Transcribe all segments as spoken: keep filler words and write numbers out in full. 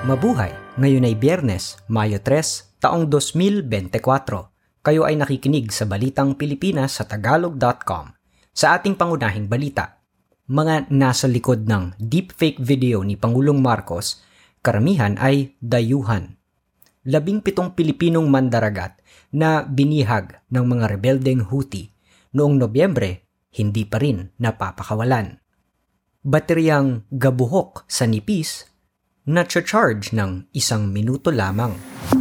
Mabuhay! Ngayon ay Biyernes, Mayo tres, taong dos mil twenty-four. Kayo ay nakikinig sa Balitang Pilipinas sa tagalog dot com. Sa ating pangunahing balita, mga nasa likod ng deepfake video ni Pangulong Marcos, karamihan ay dayuhan. Labing pitong Pilipinong mandaragat na binihag ng mga rebeldeng Houthi noong Nobyembre, hindi pa rin napapakawalan. Bateryang gabuhok sa nipis na charge ng isang minuto lamang.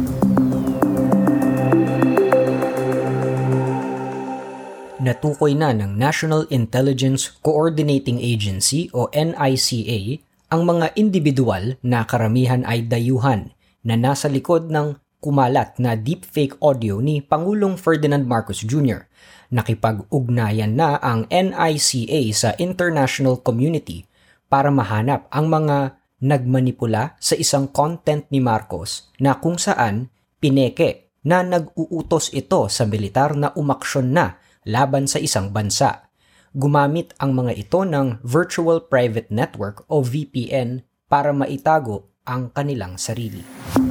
Natukoy na ng National Intelligence Coordinating Agency o N I C A ang mga individual na karamihan ay dayuhan na nasa likod ng kumalat na deepfake audio ni Pangulong Ferdinand Marcos Junior Nakipag-ugnayan na ang N I C A sa international community para mahanap ang mga nagmanipula sa isang content ni Marcos na kung saan pineke na nag-uutos ito sa militar na umaksyon na laban sa isang bansa. Gumamit ang mga ito ng Virtual Private Network o V P N para maitago ang kanilang sarili.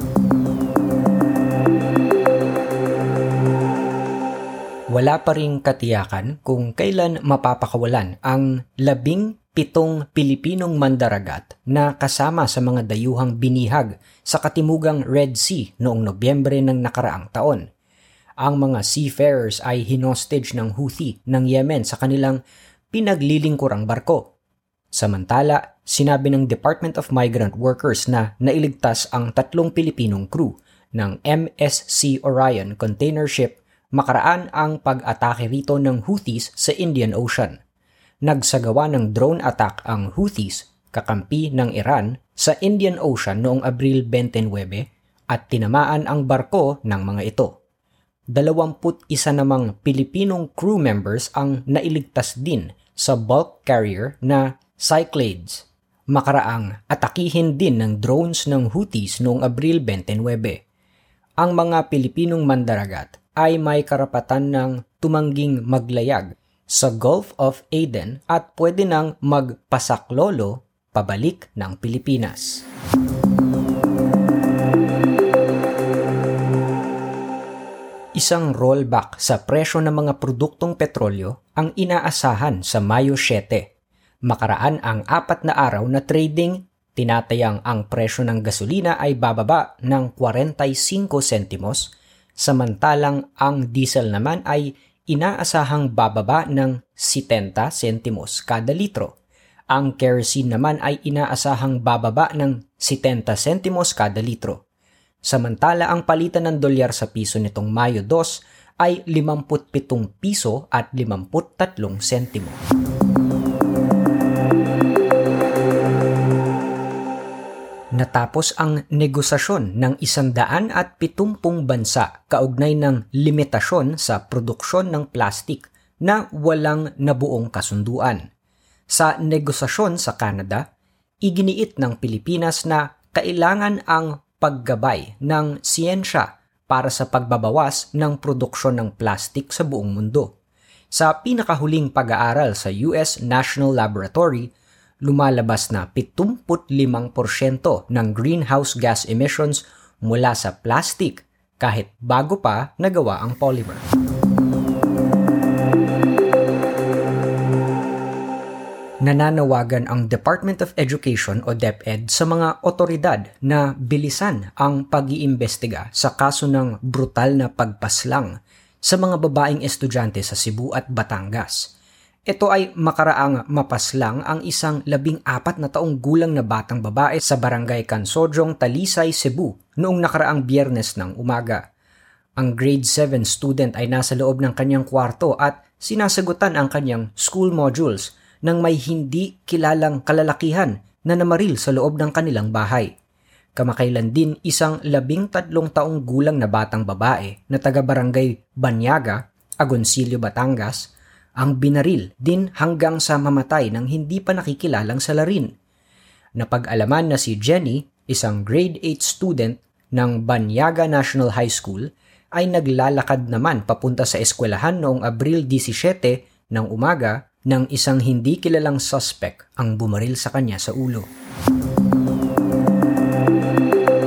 Wala pa ring katiyakan kung kailan mapapakawalan ang labing pitong Pilipinong mandaragat na kasama sa mga dayuhang binihag sa katimugang Red Sea noong Nobyembre ng nakaraang taon. Ang mga seafarers ay hinostage ng Houthi ng Yemen sa kanilang pinaglilingkurang barko. Samantala, sinabi ng Department of Migrant Workers na nailigtas ang tatlong Pilipinong crew ng M S C Orion container ship makaraan ang pag-atake rito ng Houthis sa Indian Ocean. Nagsagawa ng drone attack ang Houthis, kakampi ng Iran, sa Indian Ocean noong Abril twenty-nine at tinamaan ang barko ng mga ito. Dalawamput isa namang Pilipinong crew members ang nailigtas din sa bulk carrier na Cyclades. Makaraang atakihin din ng drones ng Houthis noong Abril twenty-nine. Ang mga Pilipinong mandaragat ay may karapatan ng tumangging maglayag sa Gulf of Aden at pwede nang magpasaklolo pabalik ng Pilipinas. Isang rollback sa presyo ng mga produktong petrolyo ang inaasahan sa Mayo siyete. Makaraan ang apat na araw na trading, tinatayang ang presyo ng gasolina ay bababa ng forty-five sentimos, samantalang ang diesel naman ay inaasahang bababa ng seventy sentimos kada litro. Ang kerosene naman ay inaasahang bababa ng seventy sentimos kada litro. Samantala ang palitan ng dolyar sa piso nitong Mayo two ay fifty-seven piso at fifty-three sentimo. Natapos ang negosasyon ng isandaan at pitumpung bansa kaugnay ng limitasyon sa produksyon ng plastik na walang nabuong kasunduan. Sa negosasyon sa Canada, iginiit ng Pilipinas na kailangan ang paggabay ng siyensya para sa pagbabawas ng produksyon ng plastik sa buong mundo. Sa pinakahuling pag-aaral sa U S National Laboratory, lumalabas na seventy-five percent ng greenhouse gas emissions mula sa plastic kahit bago pa nagawa ang polymer. Nananawagan ang Department of Education o DepEd sa mga otoridad na bilisan ang pag-iimbestiga sa kaso ng brutal na pagpaslang sa mga babaeng estudyante sa Cebu at Batangas. Ito ay makaraang mapaslang ang isang labing apat na taong gulang na batang babae sa barangay Cansojong, Talisay, Cebu noong nakaraang Biyernes ng umaga. Ang grade seven student ay nasa loob ng kanyang kwarto at sinasagutan ang kanyang school modules nang may hindi kilalang kalalakihan na namaril sa loob ng kanilang bahay. Kamakailan din isang labing tatlong taong gulang na batang babae na taga-barangay Banyaga, Agoncillo, Batangas, ang binaril din hanggang sa mamatay ng hindi pa nakikilalang salarin. Napag-alaman na si Jenny, isang grade eight student ng Banyaga National High School, ay naglalakad naman papunta sa eskwelahan noong Abril seventeen ng umaga nang isang hindi kilalang suspect ang bumaril sa kanya sa ulo.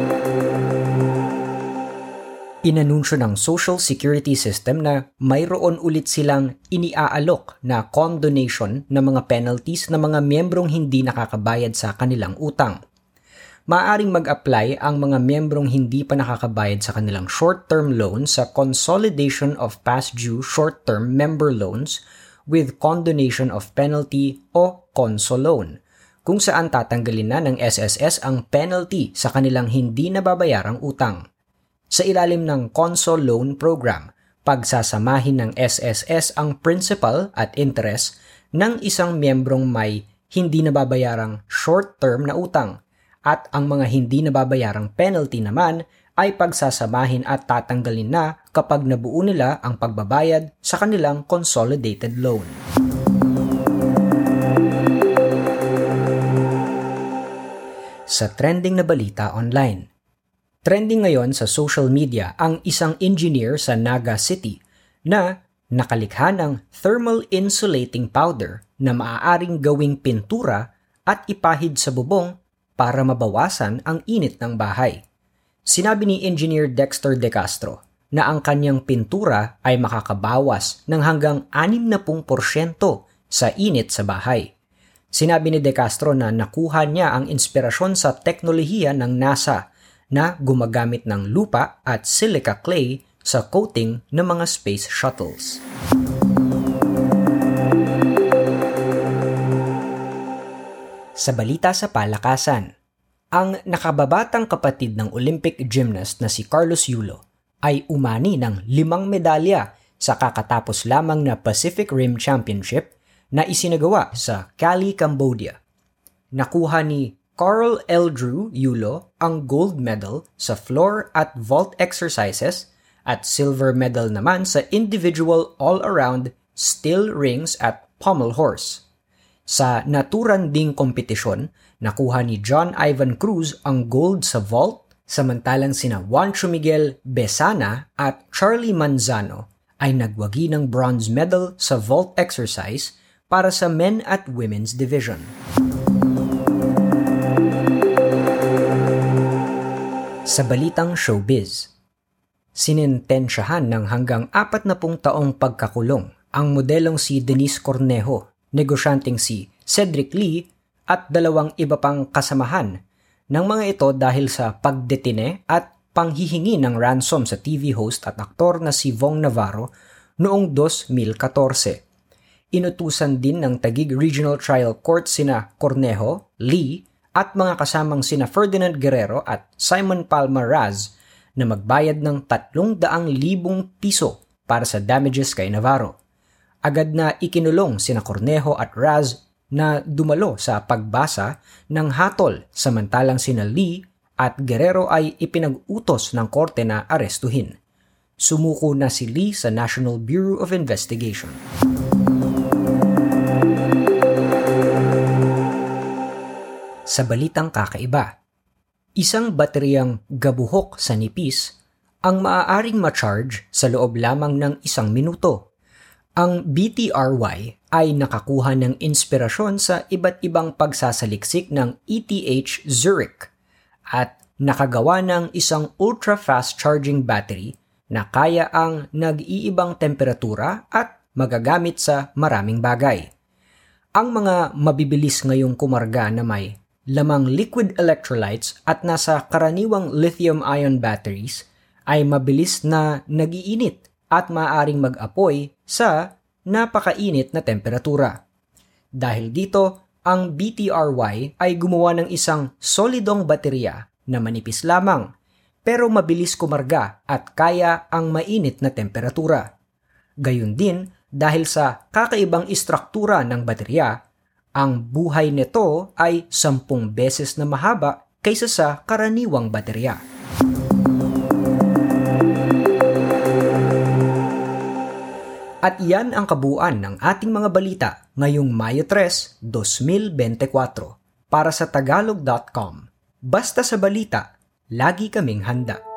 Inanunsyo ng Social Security System na mayroon ulit silang iniaalok na condonation na mga penalties na mga miyembrong hindi nakakabayad sa kanilang utang. Maaaring mag-apply ang mga miyembrong hindi pa nakakabayad sa kanilang short-term loans sa Consolidation of Past Due Short-Term Member Loans with Condonation of Penalty o CONSO Loan, kung saan tatanggalin na ng S S S ang penalty sa kanilang hindi nababayarang utang. Sa ilalim ng CONSO Loan Program, pagsasamahin ng S S S ang principal at interest ng isang miyembrong may hindi nababayarang short-term na utang at ang mga hindi nababayarang penalty naman ay pagsasamahin at tatanggalin na kapag nabuo nila ang pagbabayad sa kanilang consolidated loan. Sa trending na balita online, trending ngayon sa social media ang isang engineer sa Naga City na nakalikha ng thermal insulating powder na maaaring gawing pintura at ipahid sa bubong para mabawasan ang init ng bahay. Sinabi ni Engineer Dexter De Castro na ang kanyang pintura ay makakabawas ng hanggang anim na porsyento sa init sa bahay. Sinabi ni De Castro na nakuha niya ang inspirasyon sa teknolohiya ng NASA na gumagamit ng lupa at silica clay sa coating ng mga space shuttles. Sa balita sa palakasan, ang nakababatang kapatid ng Olympic gymnast na si Carlos Yulo ay umani ng limang medalya sa kakatapos lamang na Pacific Rim Championship na isinagawa sa Cali, Cambodia. Nakuha ni Carl L. Drew Yulo ang gold medal sa floor at vault exercises at silver medal naman sa individual all-around steel rings at pommel horse. Sa naturanding kompetisyon, nakuha ni John Ivan Cruz ang gold sa vault, samantalang sina Juancho Miguel Besana at Charlie Manzano ay nagwagi ng bronze medal sa vault exercise para sa men at women's division. Sa balitang showbiz, sinintensyahan ng hanggang apat na pung taong pagkakulong ang modelong si Denise Cornejo, negosyanteng si Cedric Lee at dalawang iba pang kasamahan ng mga ito dahil sa pagdetine at panghihingi ng ransom sa T V host at aktor na si Vong Navarro noong twenty fourteen. Inutusan din ng Taguig Regional Trial Court sina Cornejo, Lee, at mga kasamang sina Ferdinand Guerrero at Simon Palma Raz na magbayad ng tatlong daang libong piso para sa damages kay Navarro. Agad na ikinulong sina Cornejo at Raz na dumalo sa pagbasa ng hatol samantalang sina Lee at Guerrero ay ipinag-utos ng korte na arestuhin. Sumuko na si Lee sa National Bureau of Investigation. Sa balitang kakaiba, isang bateriyang gabuhok sa nipis ang maaaring ma-charge sa loob lamang ng isang minuto. Ang B T R Y ay nakakuha ng inspirasyon sa iba't ibang pagsasaliksik ng E T H Zurich at nakagawa ng isang ultra-fast charging battery na kaya ang nag-iibang temperatura at magagamit sa maraming bagay. Ang mga mabibilis ngayong kumarga na may lamang liquid electrolytes at nasa karaniwang lithium-ion batteries ay mabilis na nagiinit at maaaring mag-apoy sa napakainit na temperatura. Dahil dito, ang B T R Y ay gumawa ng isang solidong baterya na manipis lamang pero mabilis kumarga at kaya ang mainit na temperatura. Gayun din, dahil sa kakaibang istruktura ng baterya, ang buhay nito ay sampung beses na mahaba kaysa sa karaniwang baterya. At iyan ang kabuuan ng ating mga balita ngayong Mayo tres, twenty twenty-four para sa tagalog dot com. Basta sa balita, lagi kaming handa.